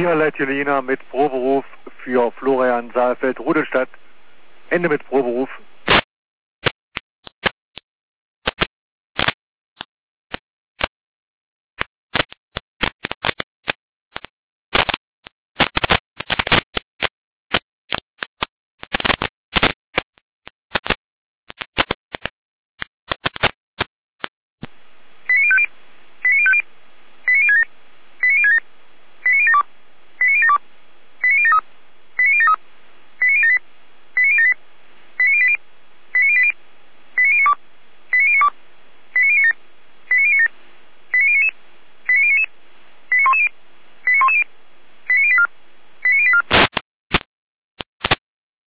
Niederleit Jelena mit Proberuf für Florian Saalfeld, Rudelstadt. Ende mit Proberuf.